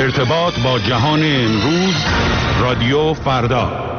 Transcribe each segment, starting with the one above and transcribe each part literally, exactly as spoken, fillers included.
ارتباط با جهان امروز، رادیو فردا.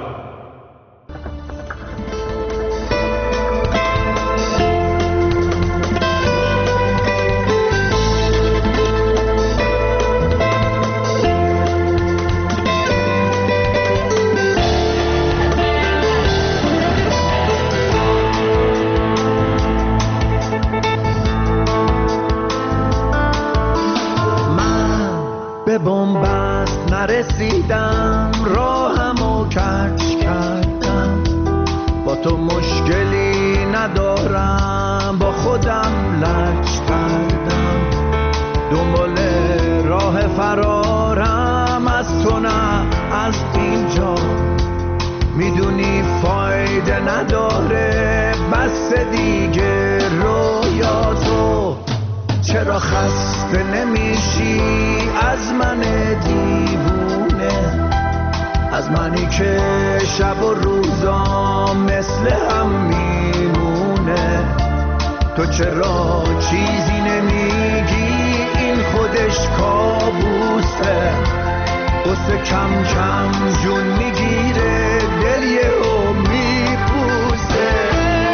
به بنبست نرسیدم، راهمو کج کردم. با تو مشکلی ندارم، با خودم لج کردم. دنبال راه فرارم از تو، نه از اینجا. میدونی فایده نداره، بس دیگه رویاتو. چرا خسته نمیشی از من دیوونه، از منی که شب و روزا مثل هم میمونه؟ تو چرا چیزی نمیگی؟ این خودش کابوسه. قصه کم کم جون میگیره، دل یهو میپوسه.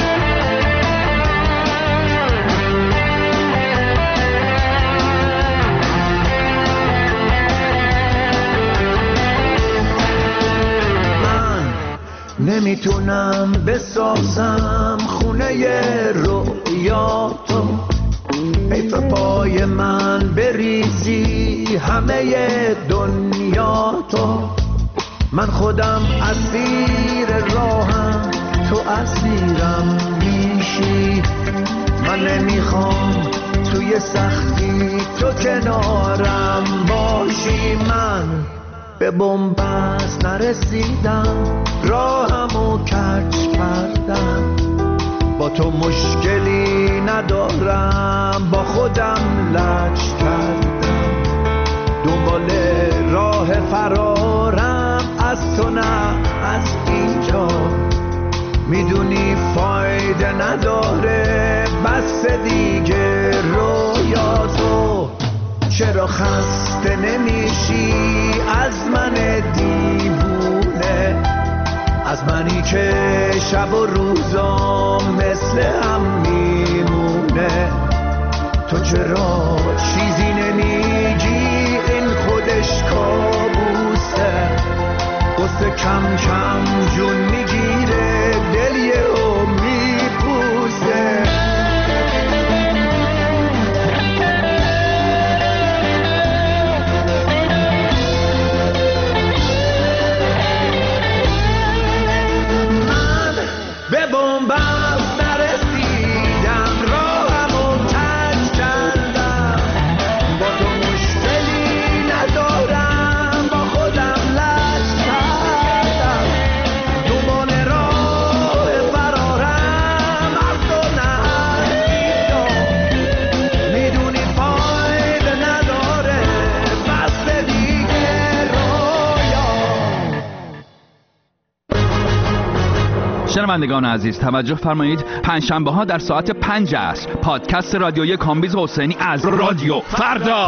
نمیتونم بسازم خونه رویاتو، حیف پای من بریزی همه دنیاتو. من خودم اسیر راهم، تو اسیرم میشی. من نمیخوام توی سختی تو کنارم باشی. من به بنبست نرسیدم، راهمو کج کردم. با تو مشکلی ندارم، با خودم لج کردم. دنبال راه فرارم از تو، نه از اینجا. میدونی فایده نداره، بس دیگه رویاتو. چرا خسته نمیشی از من دیوونه، از منی که شب و روزا مثل هم میمونه؟ تو چرا چیزی نمیگی؟ این خودش کابوسه. قصه کم کم جون میگیره، دل یهو میپوسه. به بنبست نرسیدم، راهمو کج کردم. با تو مشکلی ندارم، با خودم لج کردم. دنبال راه فرارم از تو، نه از اینجا. میدونی فایده نداره، بس دیگه رویا. شنوندگان عزیز توجه فرمایید، پنجشنبه ها در ساعت پنج عصر پادکست رادیویی کامبیز حسینی از رادیو فردا.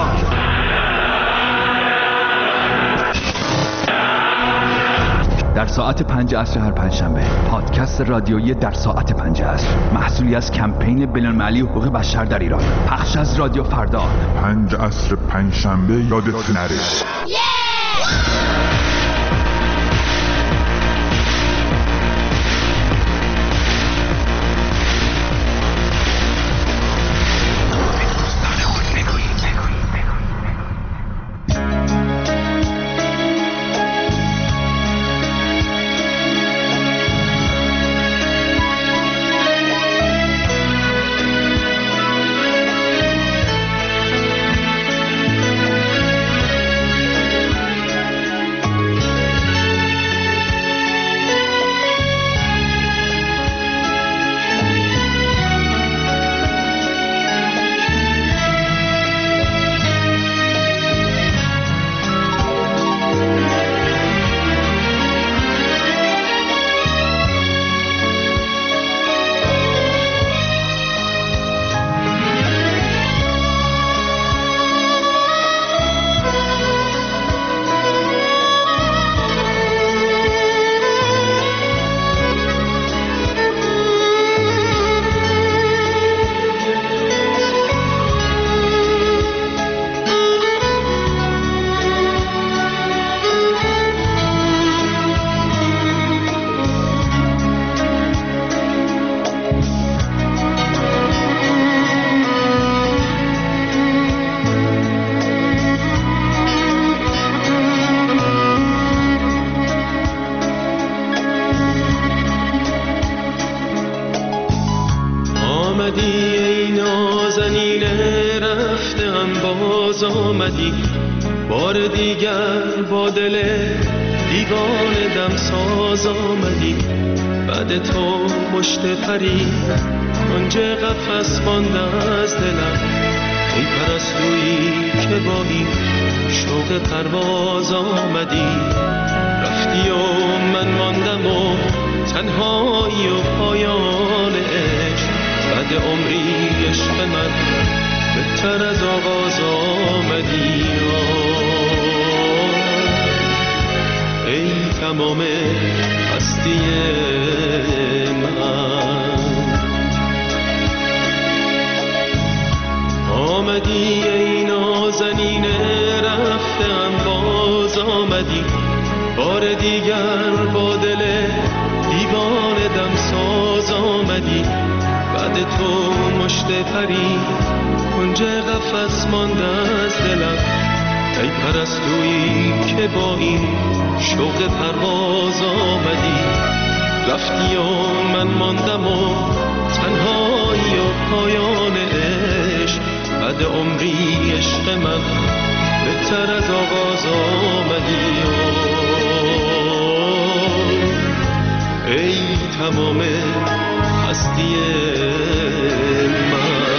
در ساعت پنج عصر هر پنجشنبه پادکست رادیویی در ساعت پنج عصر، محصولی از کمپین بین‌المللی حقوق بشر در ایران، پخش از رادیو فردا. پنج عصر پنجشنبه یادت نره. آمدی، بار دیگر با دل دیوانه دم ساز آمدی. بعد تو مشت پری کنج قفس مانده از دلم، ای پرستویی که با این شوق پرواز آمدی. رفتی و من ماندم و تنهایی و پایان عشق، بعد عمری عشق من بهتر از آغاز آمدی. ای تمام هستی من، آمدی ای نازنین رفتم باز آمدی. بار دیگر با دل دیوانه دم ساز آمدی. بعد تو مشت پری کنج قفس مانده از دلم، ای پرستویی که با این شوق پرواز آمدی. رفتی و من ماندم و تنهایی و پایان عشق، بعد عمری عشق من بهتر از آغاز آمدی. ای تمام هستی من.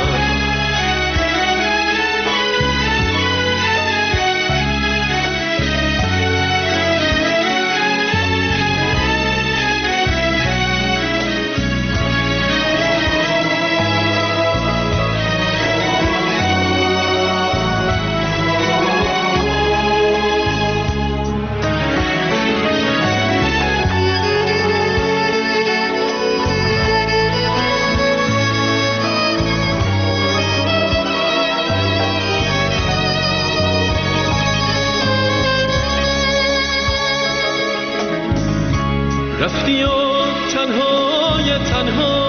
رفتی و تنهای تنها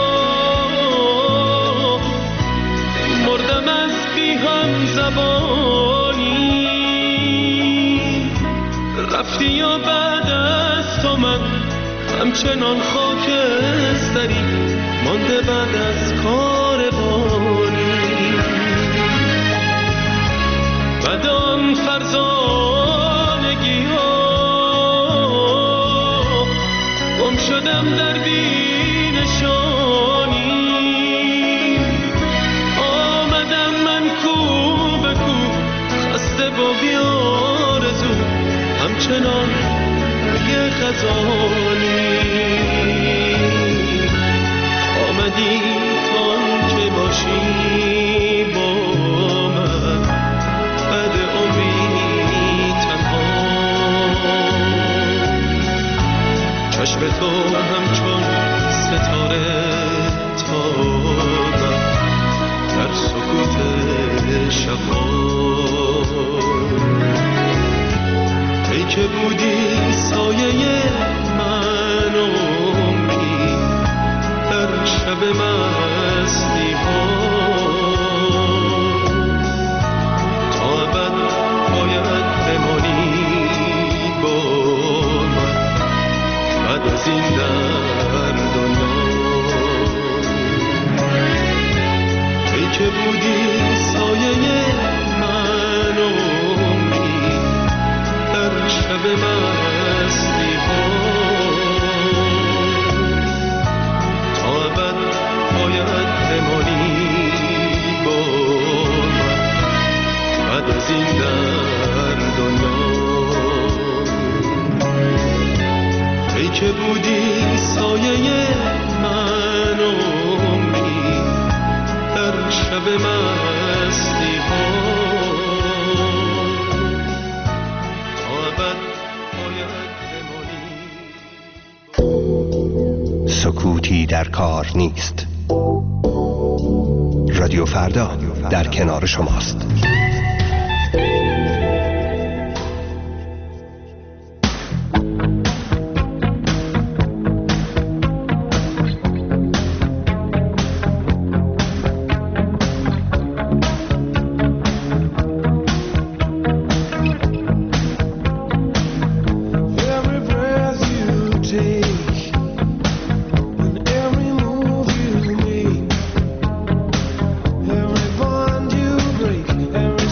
مردم از بی هم زبانی. رفتی و بعد از تو من همچنان خاکستری مانده بعد از کاروانی. بعد آن فرزانگی ها گم شدم در بینشانی. آمدم من کو به کو خسته و بیارزو همچنان یه خزانی. آمدی تان که باشی با من، بعد عمری تنها. چشم تو همچون ستاره تابم در سکوت شب‌ها. ای که بودی سایه من عمری در شب مستی ها. تا ابد باید بمانی با من، بعد از این در دنیا. ای که بودی سایه من عمری در شب مستی ها. تا ابد باید بمانی با من، بعد از این در دنیا. ای که بودی سایه من عمری در شب مستی ها. تا ابد باید بمانی. سکوتی در کار نیست. رادیو فردا در کنار شماست. Every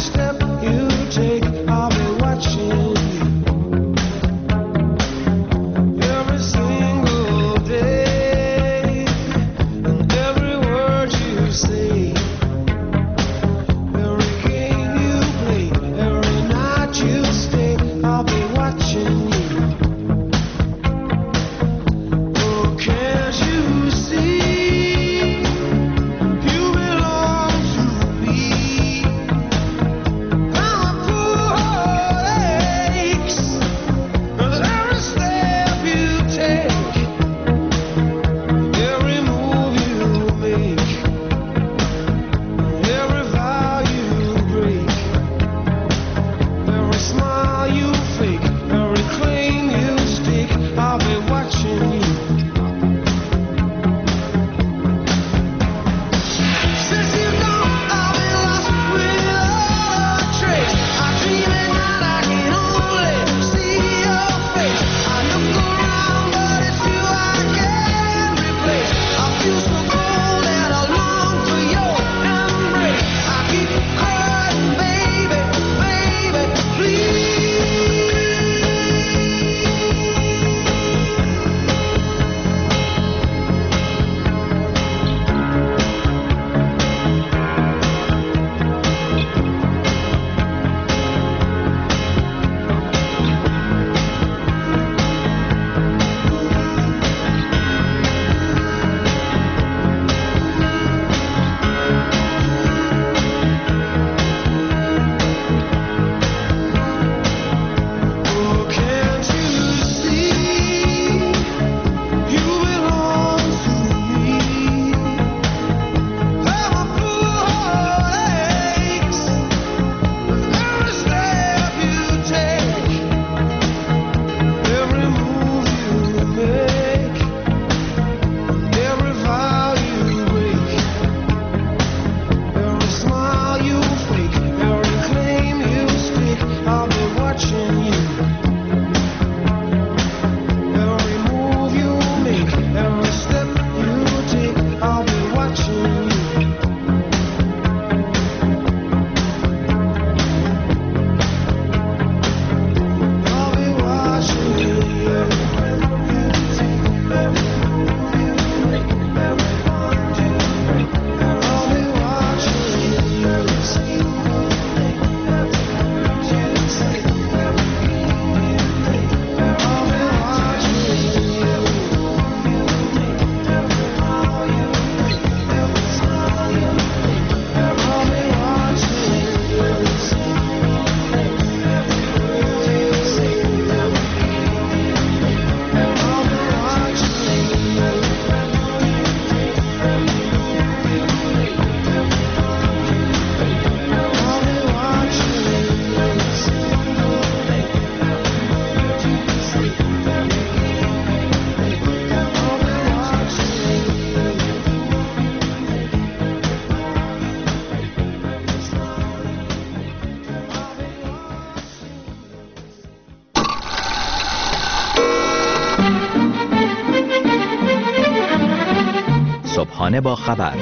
صبحانه با خبر،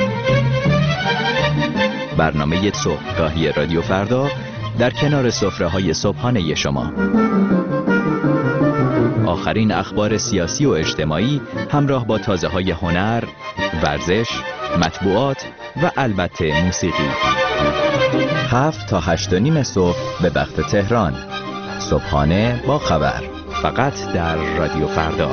برنامه صبحگاهی رادیو فردا در کنار سفره‌های صبحانه شما. آخرین اخبار سیاسی و اجتماعی همراه با تازه‌های هنر، ورزش، مطبوعات و البته موسیقی. هفت تا هشت و نیم صبح به وقت تهران. صبحانه با خبر، فقط در رادیو فردا.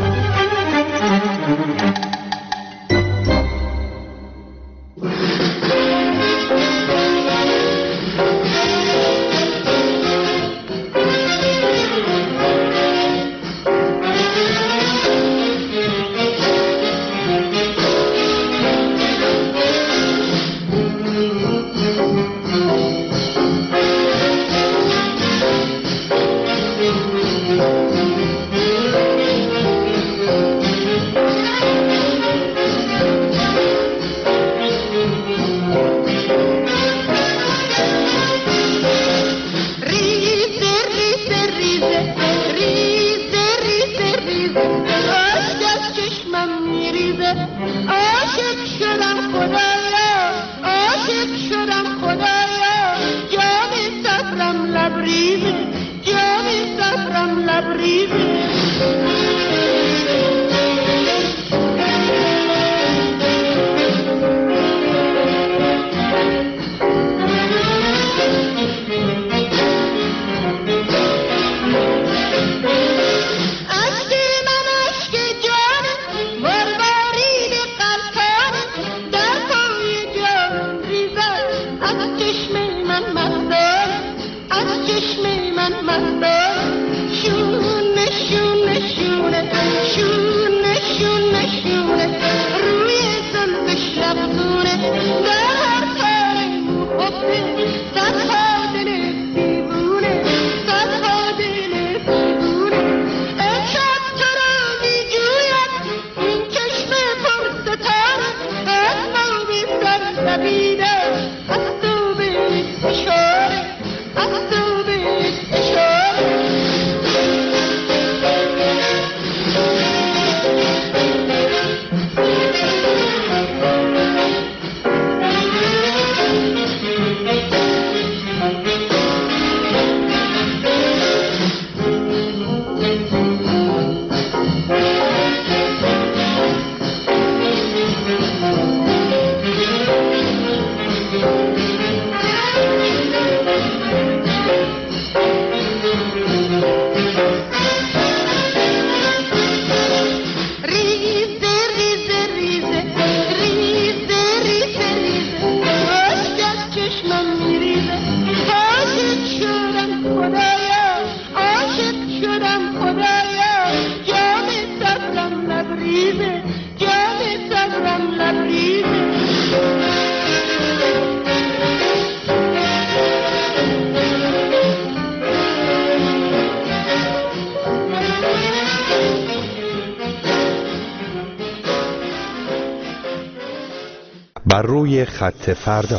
بر روی خط فردا.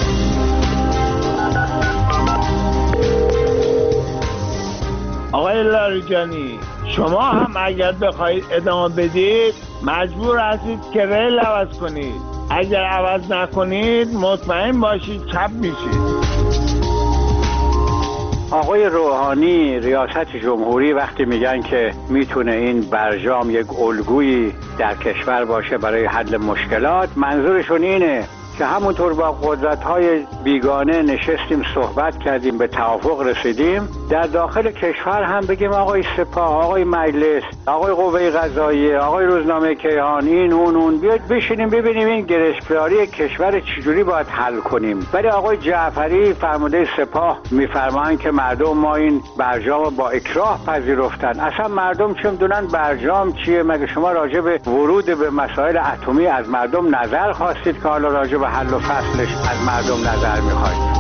آقای لاریجانی، شما هم اگر بخواید ادامه بدید مجبور هستید که ریل عوض کنید. اگر عوض نکنید مطمئن باشید چپ میشید. آقای روحانی ریاست جمهوری وقتی میگن که میتونه این برجام یک الگویی در کشور باشه برای حل مشکلات، منظورشون اینه که همونطور با قدرت‌های بیگانه نشستیم صحبت کردیم به توافق رسیدیم، در داخل کشور هم بگیم آقای سپاه، آقای مجلس، آقای قوه قضاییه، آقای روزنامه کیهان، این اون اون بیاید بشینیم ببینیم این گرفتاری کشور چجوری باید حل کنیم. ولی آقای جعفری فرمانده سپاه میفرمایند که مردم ما این برجام با اکراه پذیرفتن. اصلا مردم چه میدونن برجام چیه؟ مگه شما راجع به ورود به مسائل اتمی از مردم نظر خواستید که حالا راجع به حل و فصلش از مردم نظر میخواید؟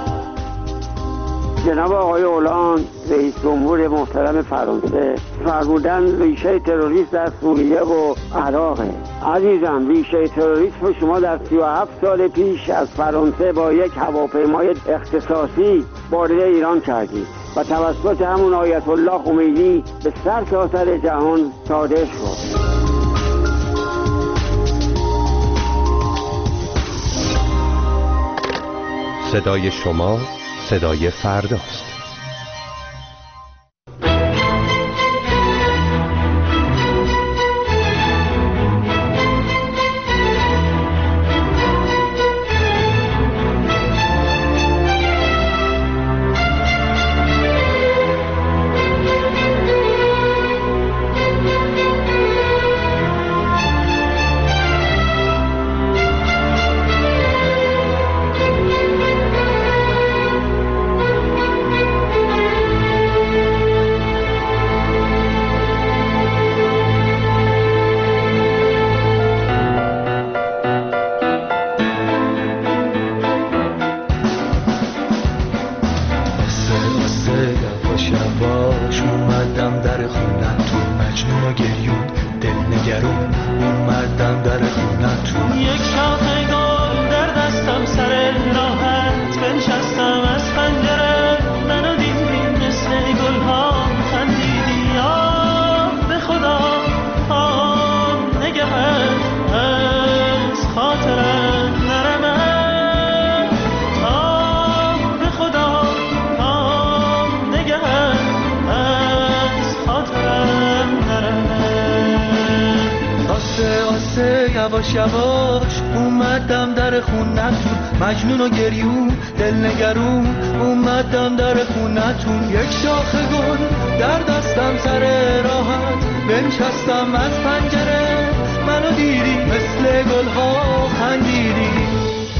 جناب آقای اولان رئیس جمهور محترم فرانسه فرمودن ریشه تروریسم در سوریه و عراقه. عزیزم، ریشه تروریسم شما در سی و هفت سال پیش از فرانسه با یک هواپیمای اختصاصی وارد ایران کردید و توسط همون آیت الله خمینی به سرتاسر جهان صادر شد. صدای شما صدای فرداست. یواش یواش اومدم در خونتون، مجنون و گریون دل نگرون اومدم در خونتون. یک شاخه گل در دستم سر راحت بنشستم از پنجره، منو دیدی مثل گلها خندیدی.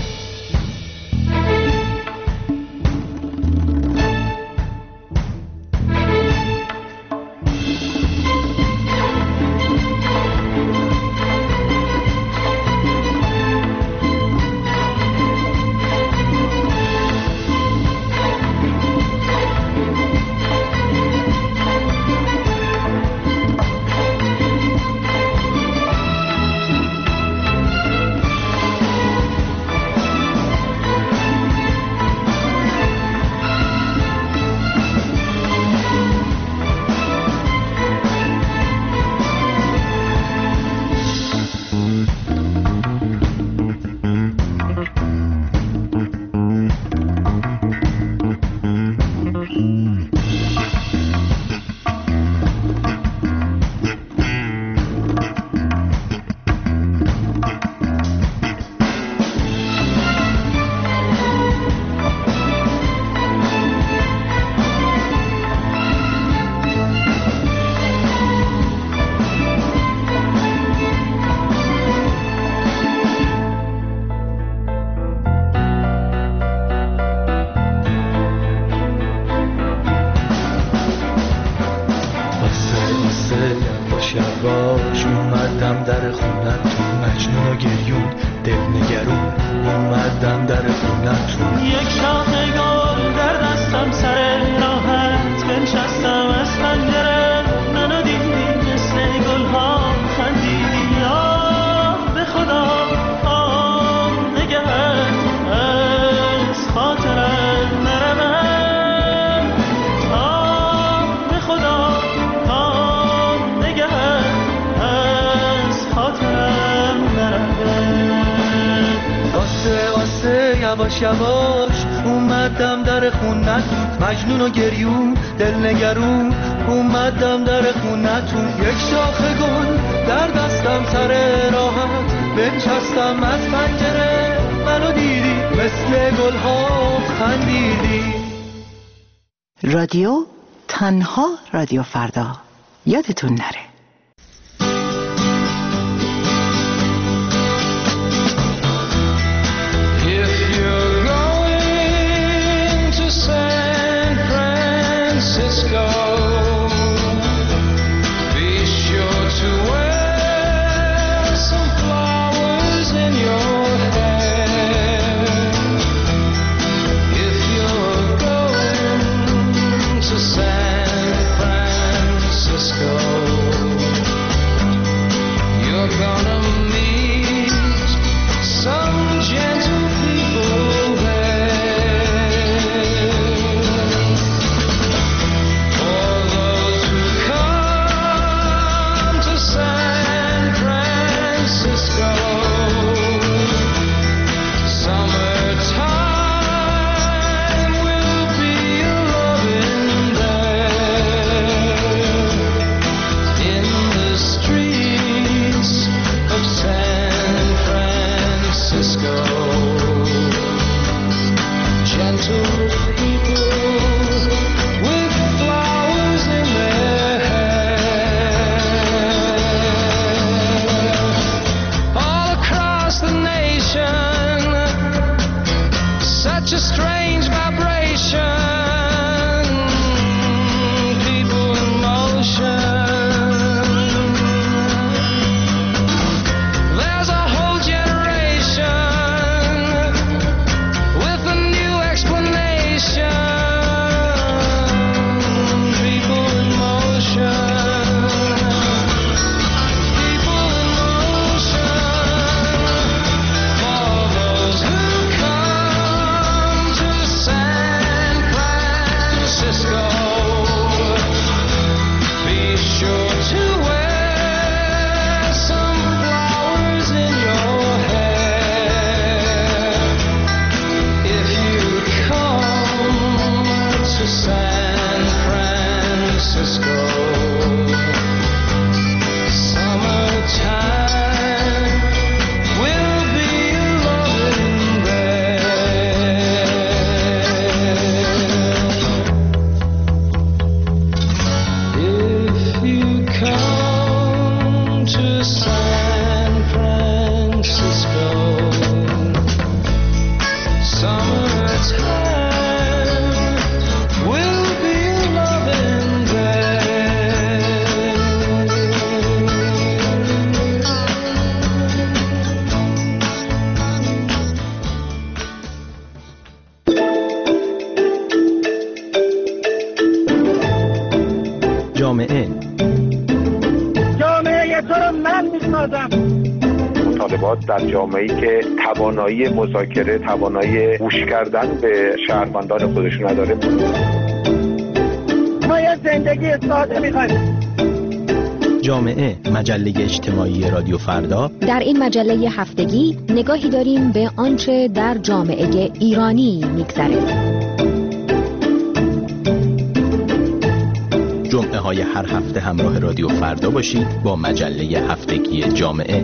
یواش اومدم در خونتون، مجنون و گریون دل نگرون اومدم در خونتون. یک شاخه گل در دستم سر راحت بنشستم از پنجره، منو دیدی مثل گلها خندیدی. آه به خدا آه نگهت از خاطرم نرمم. آه به خدا آه نگهت از خاطرم نرمم. آسه آسه یواش یواش اومدم در خونتون، مجنون و گریون دل نگرون اومدم در خونتون. یک شاخه گل در دستم سر راحت بنشستم از پنجره، منو دیدی مثل گلها خندیدی. رادیو تنها رادیو فردا، یادتون نره. For جامعه جامعه تو رو من میسازم. مطالبات در جامعه‌ای که توانایی مذاکره، توانایی گوش کردن به شهروندان خودش نداره. ما یه زندگی ساده می‌خوایم. جامعه، مجله اجتماعی رادیو فردا. در این مجله هفتگی نگاهی داریم به آنچه در جامعه ایرانی می‌گذره. جمعه های هر هفته همراه رادیو فردا باشید با مجله هفتگی جامعه.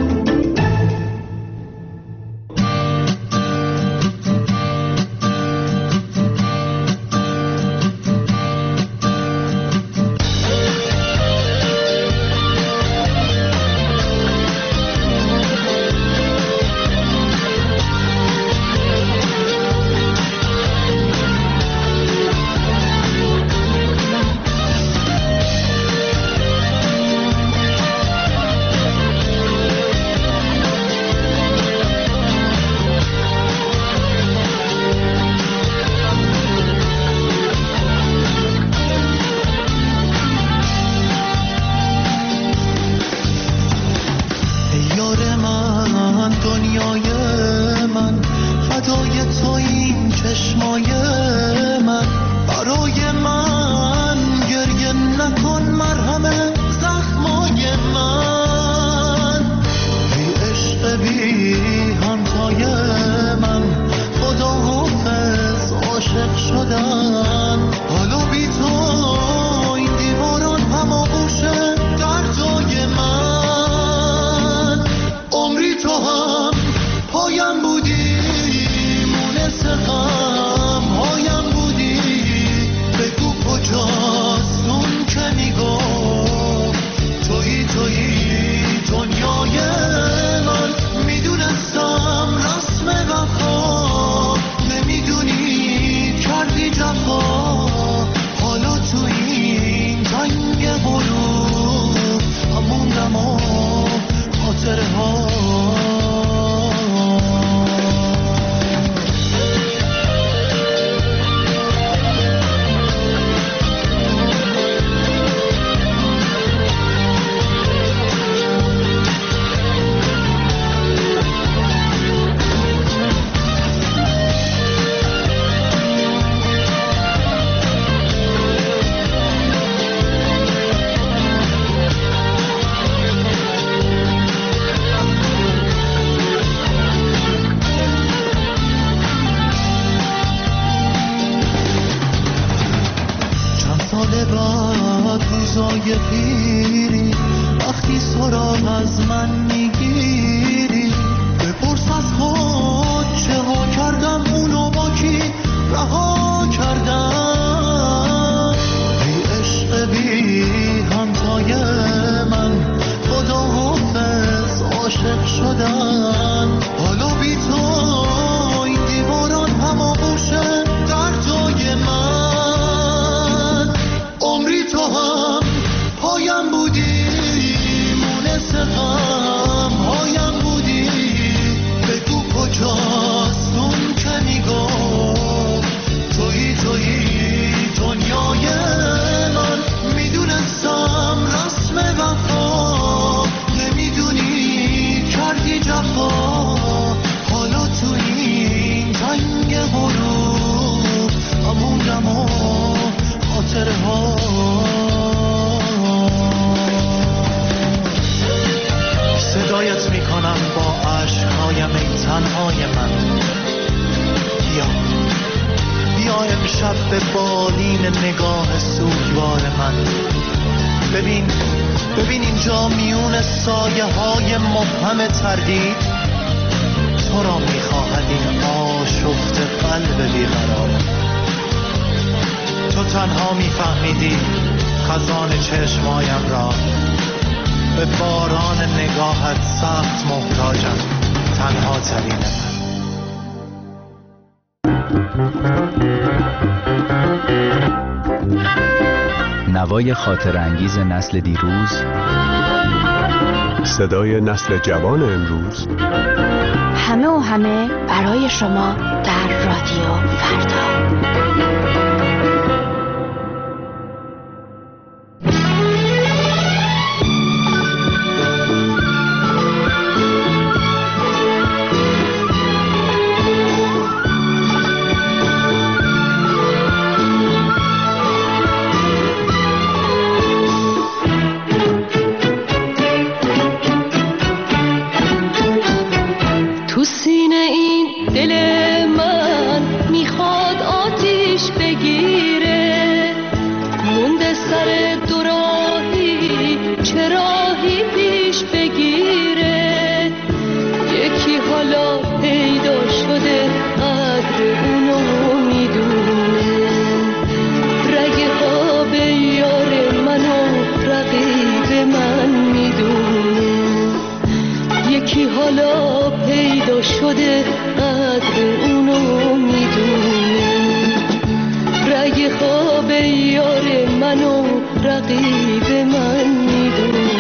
نوای خاطر انگیز نسل دیروز، صدای نسل جوان امروز، همه و همه برای شما در رادیو فردا. رقیب من میدونه.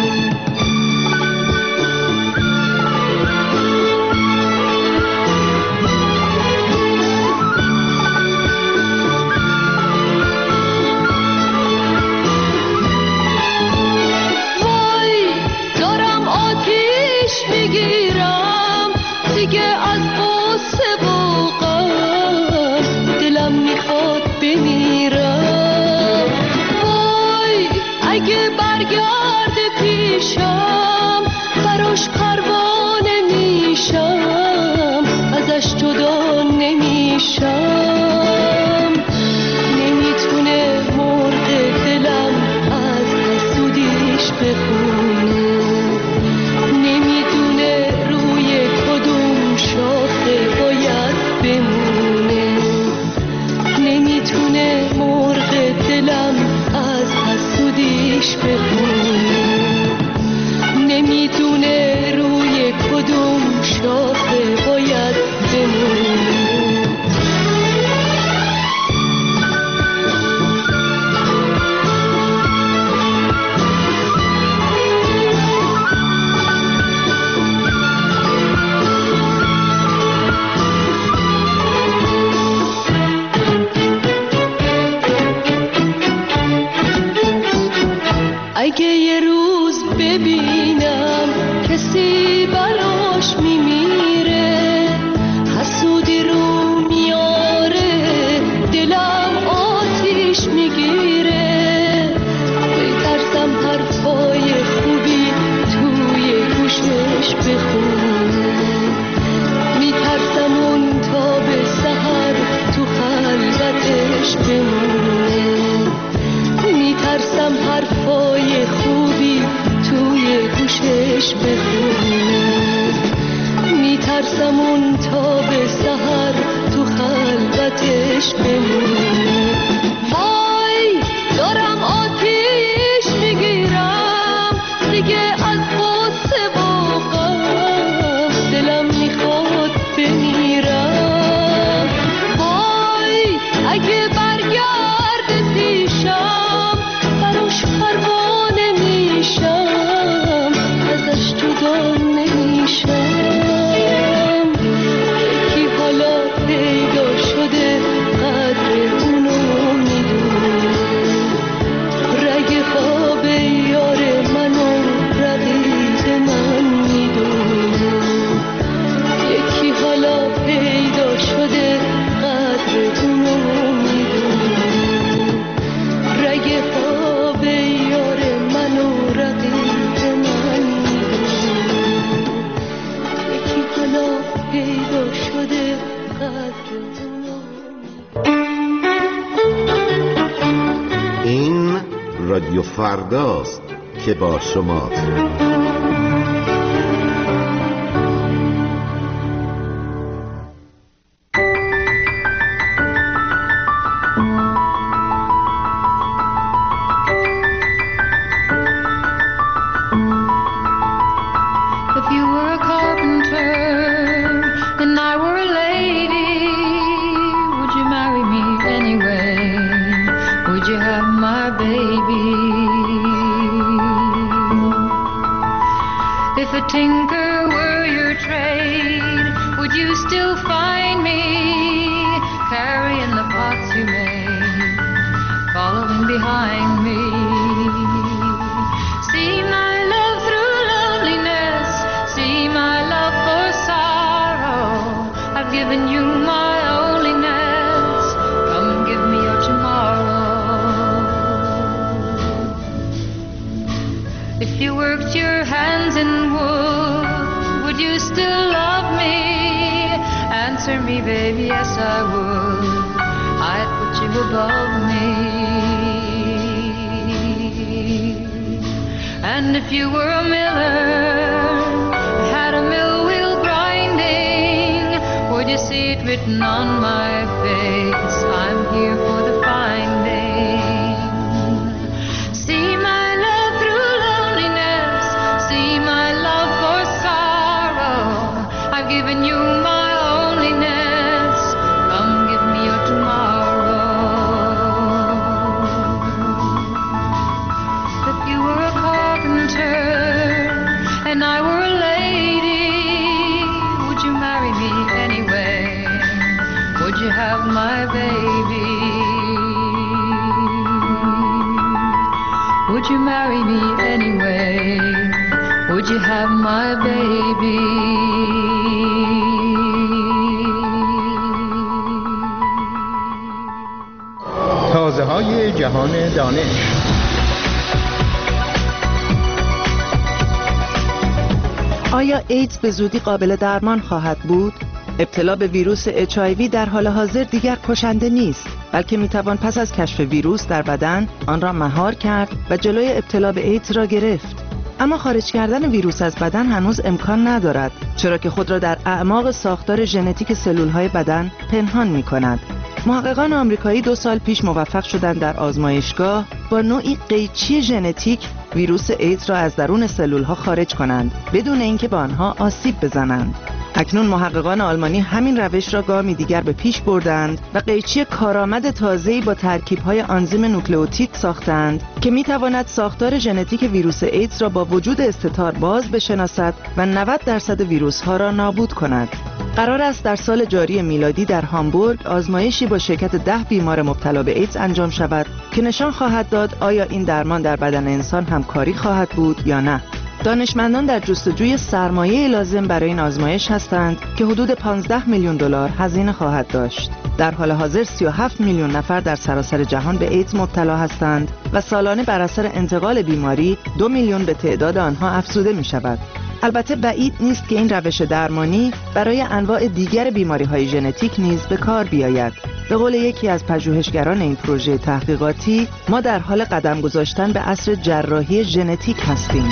رادیو فرداست که با شماست. Would you marry me anyway? Would you have my baby? تازه های جهان دانش. آیا ایدز به زودی قابل درمان خواهد بود؟ ابتلا به ویروس اچ آی وی در حال حاضر دیگر کشنده نیست، بلکه میتوان پس از کشف ویروس در بدن آن را مهار کرد و جلوی ابتلا به ایدز را گرفت. اما خارج کردن ویروس از بدن هنوز امکان ندارد، چرا که خود را در اعماق ساختار ژنتیک سلول‌های بدن پنهان می‌کند. محققان آمریکایی دو سال پیش موفق شدند در آزمایشگاه با نوعی قیچی ژنتیک ویروس ایدز را از درون سلول‌ها خارج کنند بدون اینکه به آنها آسیب بزنند. اکنون محققان آلمانی همین روش را گامی دیگر به پیش بردند و قیچی کارآمد تازه‌ای با ترکیب‌های آنزیم نوکلئوتید ساختند که می‌تواند ساختار ژنتیک ویروس ایدز را با وجود استتار باز بشناسد و نود درصد ویروس‌ها را نابود کند. قرار است در سال جاری میلادی در هامبورگ آزمایشی با شرکت ده بیمار مبتلا به ایدز انجام شود که نشان خواهد داد آیا این درمان در بدن انسان همکاری خواهد بود یا نه. دانشمندان در جستجوی سرمایه لازم برای این آزمایش هستند که حدود پانزده میلیون دلار هزینه خواهد داشت. در حال حاضر سی و هفت میلیون نفر در سراسر جهان به ایدز مبتلا هستند و سالانه بر اثر انتقال بیماری دو میلیون به تعداد آنها افزوده می شود. البته بعید نیست که این روش درمانی برای انواع دیگر بیماری‌های ژنتیک نیز به کار بیاید. به قول یکی از پژوهشگران این پروژه تحقیقاتی، ما در حال قدم گذاشتن به عصر جراحی ژنتیک هستیم.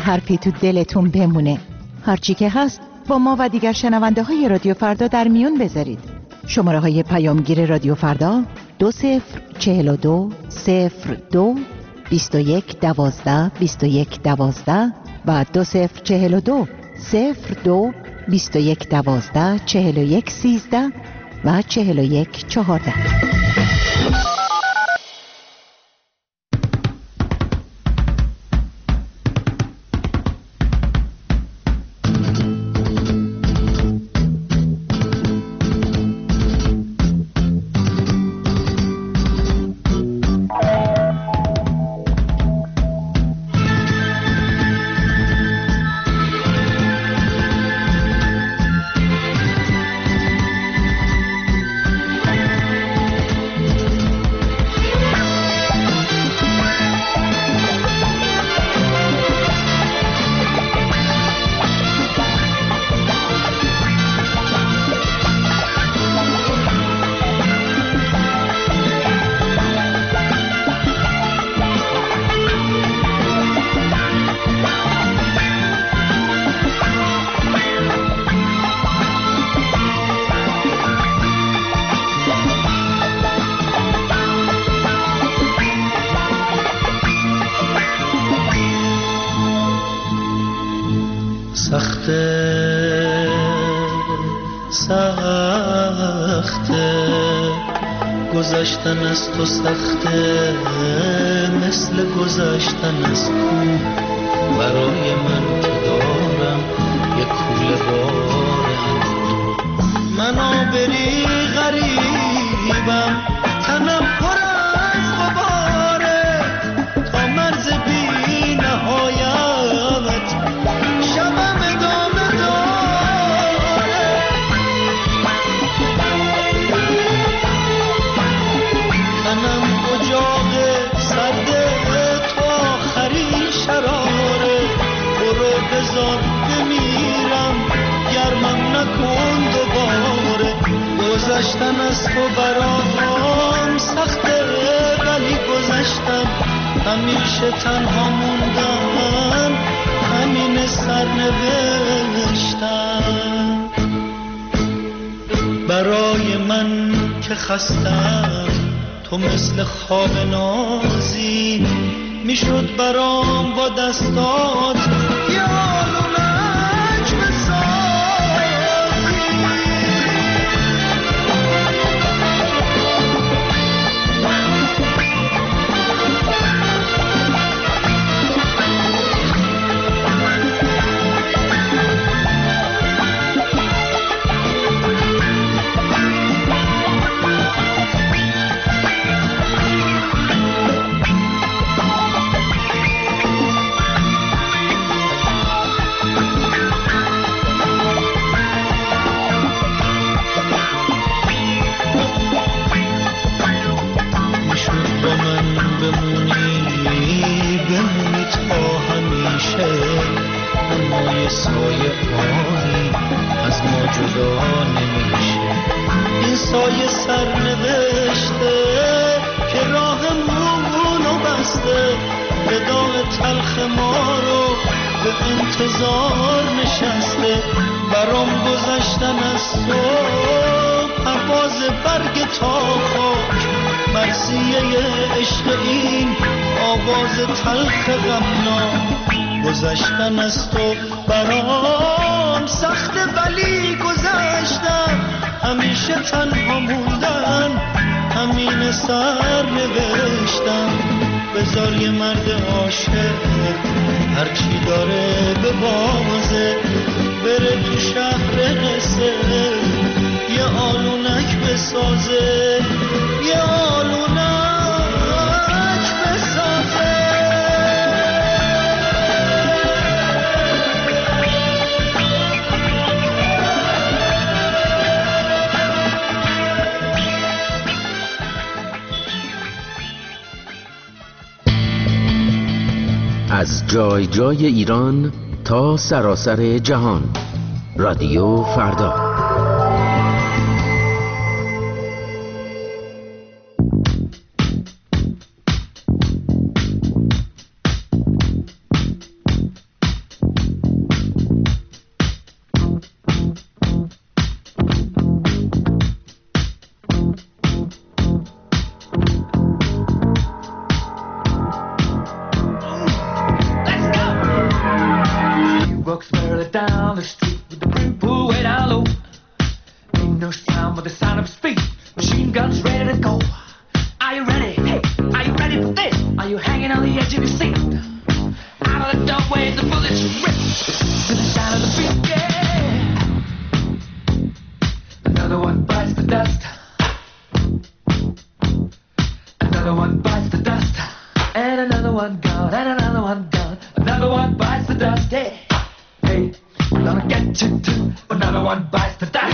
حرفی تو دلتون بمونه. هرچی که هست با ما و دیگر شنونده های رادیو فردا در میون بذارید. شماره های پیامگیر رادیو فردا دو صفر چهل و دو صفر دو بیست و یک دوازده بیست و یک دوازده و دو صفر چهل و دو صفر دو بیست و یک دوازده چهل و یک سیزده و چهل و یک چهارده. گذشتن از تو سخته مثل گذشتن از کوه، برای من که دارم یک کوله بار اندوه. من آبری غریبم، تنم پر از غباره، تا مرز بی نهایت شبم ادامه داره. تنم اجاق سرد تو آخرین شراره، برو بذار بمیرم گرمم نکن دوباره. گذشتن از تو برام سخته ولی گذشتم، همیشه تنها موندم همین سرنوشتم. برای من که خستم تو مثل خواب نازی، میشد برام با دستات یه آلونک بسازی. سایه آنی از ما جدا نمیشه، این سایه سرنوشته که راهمونو بسته، وداع تلخ ما رو به انتظار نشسته. برام گذشتن از تو پرواز برگ تا خاک، مرثیه عشق این آواز تلخ غمناک. گذشتن از تو برام سخته ولی گذشتم، همیشه تنها موندن همین سر نوشتم. بذار یه مرد عاشق هرچی داره به بازه، بره تو شهر قصه یه آلونک بسازه، یه آلونک بسازه. از جای جای ایران تا سراسر جهان، رادیو فردا. walks barely down the street with the brim pulled way down low. Ain't no sound but the sound of his feet. Machine guns ready to go. Are you ready? Hey, are you ready for this? Are you hanging on the edge of your seat? Out of the doorway, the bullets rip to the sound of the beat. Yeah. Another one bites the dust. Another one bites the dust. And another one gone. And another one gone. Another one bites the dust. Hey, hey, we're gonna get you too. Another one bites the dust.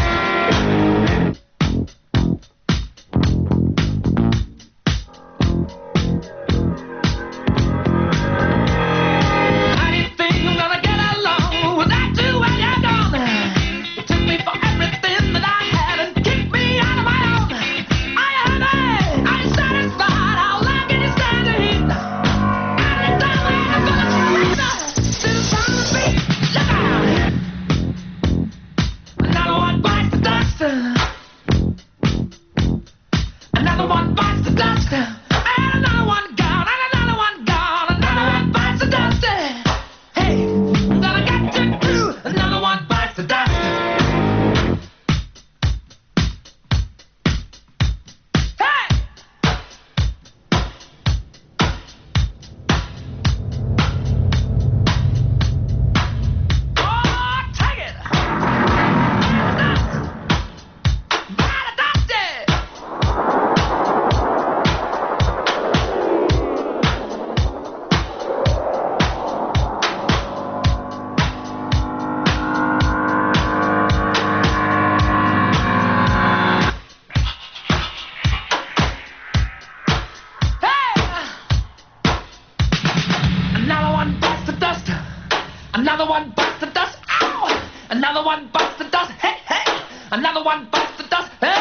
Another one bites the dust. Ow! Another one bites the dust. Hey, hey! Another one bites the dust. Hey!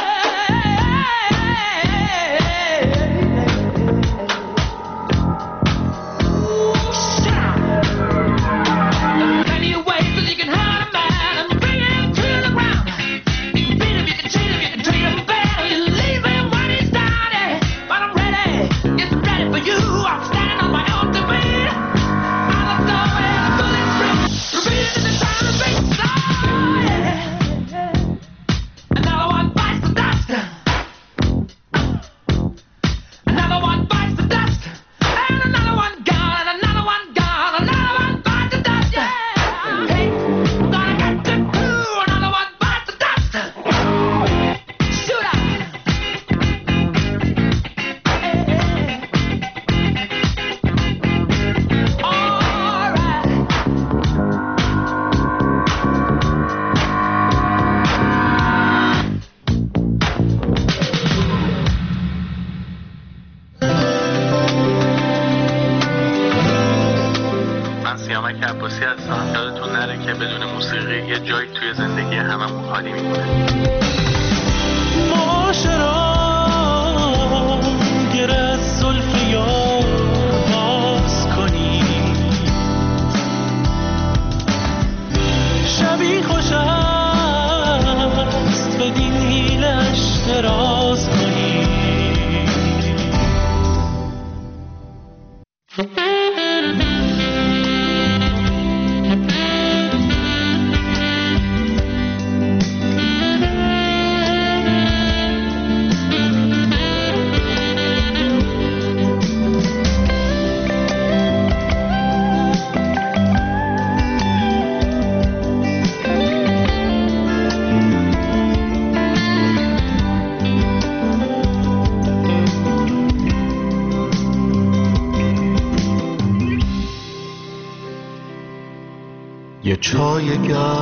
یه چای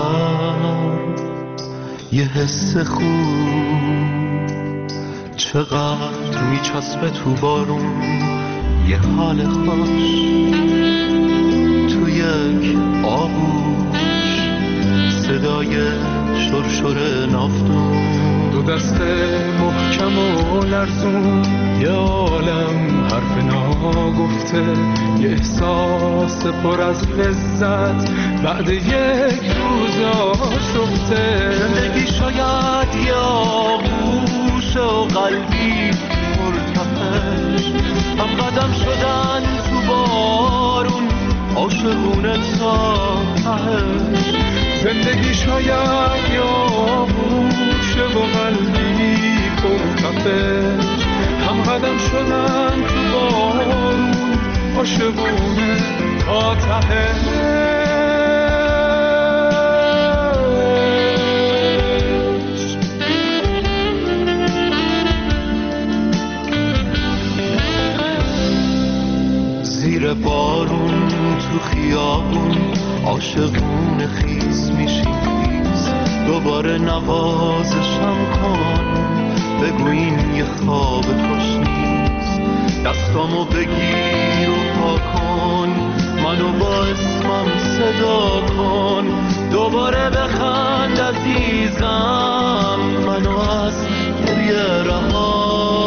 گرم، یه حس خوب، چقدر میچسبه تو بارون، یه حال خوش تو یک آغوش، صدای شرشر نافتون، دو دست محکم و لرزون، یه عالم حرف ناگفته، یه احساس پر از لذت بعد یک روز آشفته. زندگی شاید یه آغوش و قلبی مرتفش، هم قدم شدن تو بارون، عاشقونه تا ته. زندگی شاید یا بوشه و قلبی پرتپش، هم قدم شدن تو بارون عاشقونه تا ته. زیر بارون تو خیابون عاشقون خیس میشیم خیس، دوباره نوازشم کن بگو این یه خواب خوش نیست. دستامو بگیر و پا کن، منو با اسمم صدا کن، دوباره بخند عزیزم، منو از گریه رها.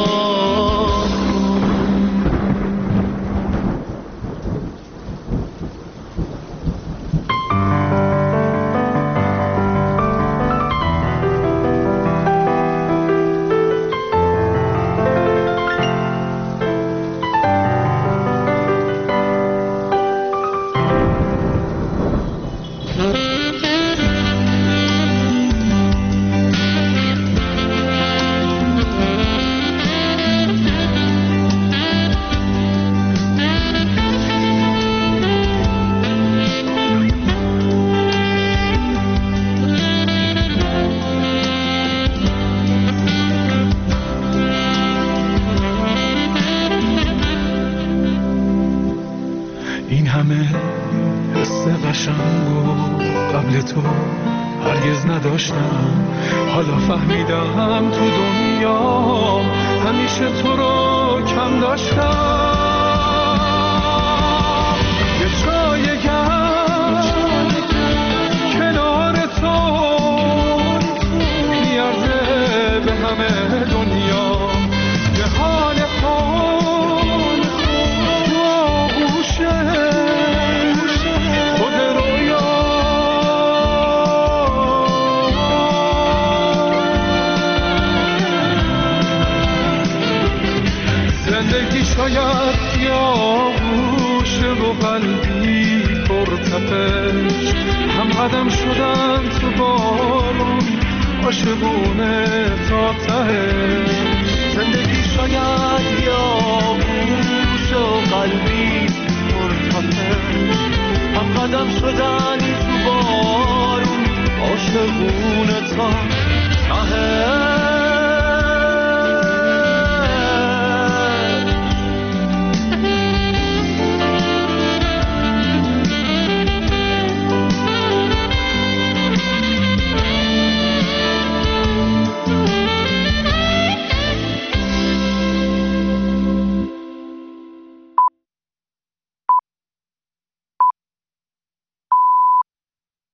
این همه حس قشنگو قبل تو هرگز نداشتم، حالا فهمیدم تو دنیا همیشه تو رو کم داشتم. یه جای گرم کنار تو میارزه به همه دنیا، یه حال حال تو آغوشه خود رویا. زندگی شاید یا گوشه و قلبی پرتپش، هم قدم شدن تو بارون عاشقونه تا ته. زندگی شاید یا گوشه و قلبی پرتپش، هم قدم شدن تو بارون عاشقونه تا ته.